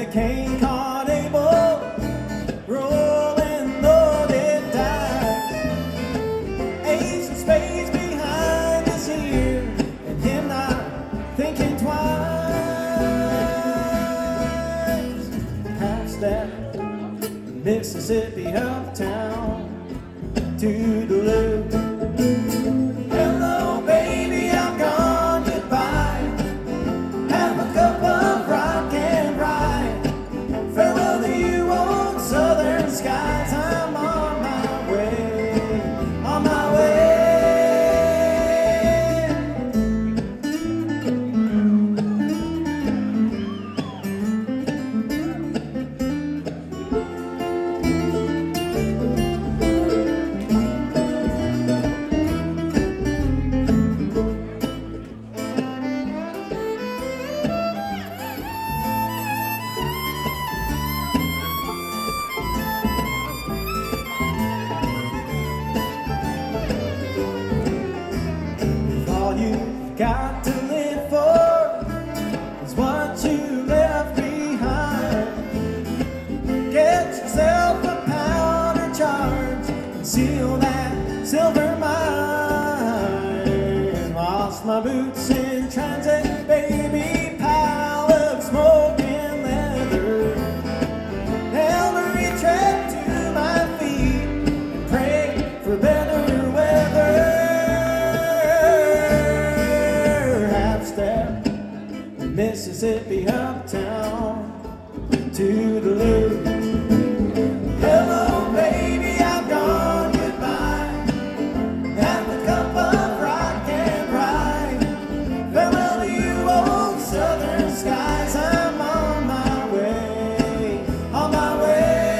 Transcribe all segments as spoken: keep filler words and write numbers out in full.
a cane carnival, rolling loaded dice, ace of spades behind his ear, and him not thinking twice. Past that Mississippi uptown to Duluth. Hello, baby, I'm gone, goodbye. Have a cup of rock and ride. Farewell to you, old southern skies. I'm on my way, on my way. All you've got to live for is what you left behind. Get yourself a powder charge and seal that silver mine. Lost my boots in transit, baby, pile of smoking leather. Never retread to my feet and pray for better weather. Mississippi uptown to Duluth. Hello, baby, I'm gone, goodbye. Have a cup of rock and ride. Farewell to you, old southern skies. I'm on my way, on my way.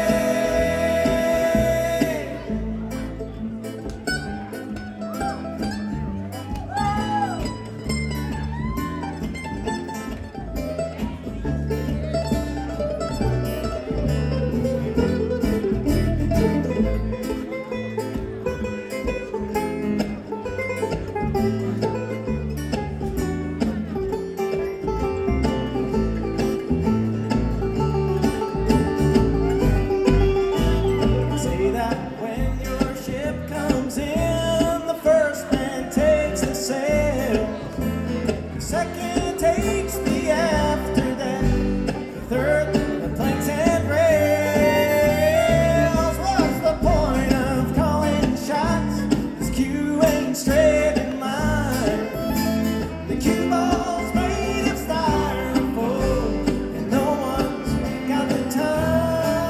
Say that when your ship comes in, the first man takes the sail, the second takes the after, then the third the planks and rails. What's the point of calling shots? This cue ain't straight in line. The cue ball's made of styrofoam, and no one's got the time.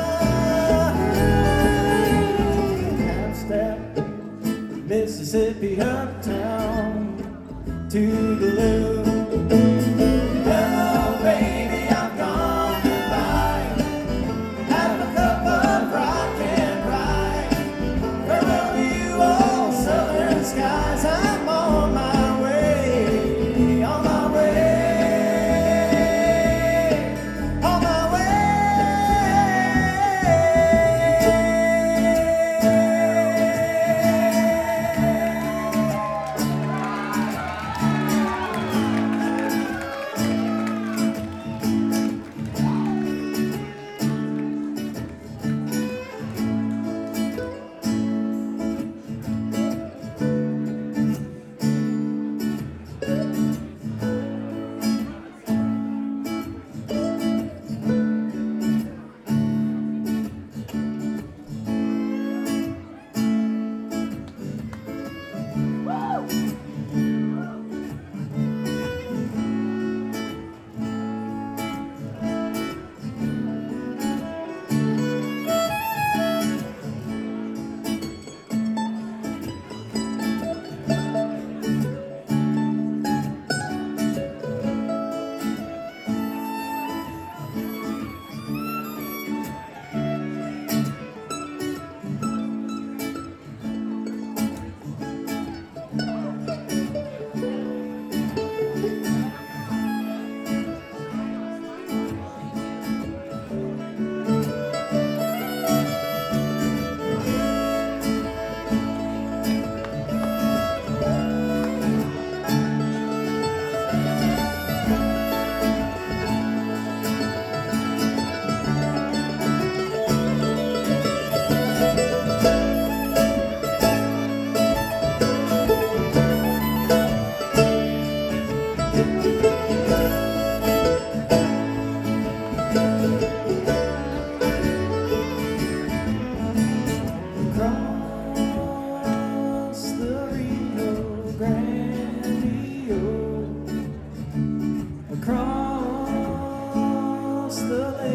Mississippi uptown to Duluth. Hello, baby, I'm gone, goodbye. Have a cup of rock and ride. Farewell to you, old southern skies. I'm on my way, on my way, on my way.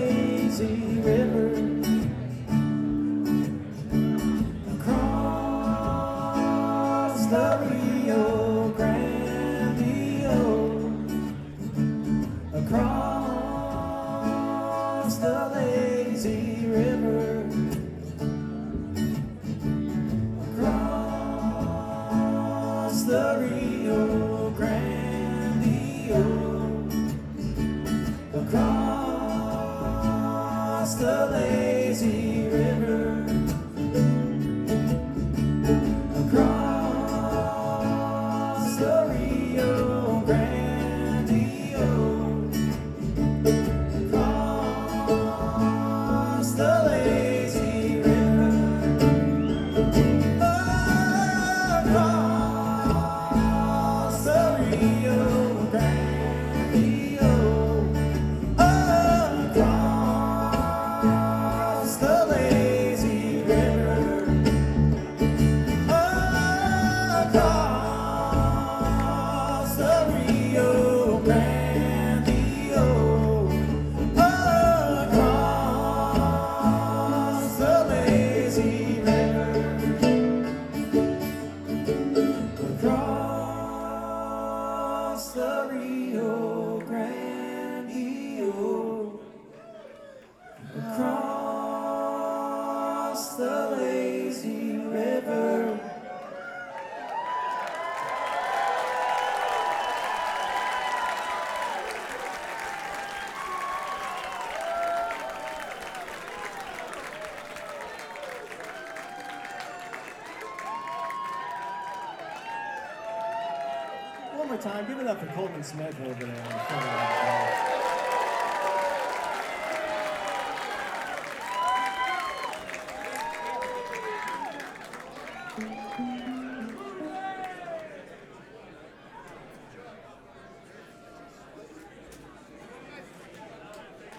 lazy river, across the Rio Grande, across the lazy river, across the Rio Grande, across the lazy river, across the Rio Grande, across the lazy river, across the Rio Grande, across the lazy river, across the Rio Grande, across the lazy river, across the Rio Grande, across the lazy river. One more time, give it up for Coleman Smith over there.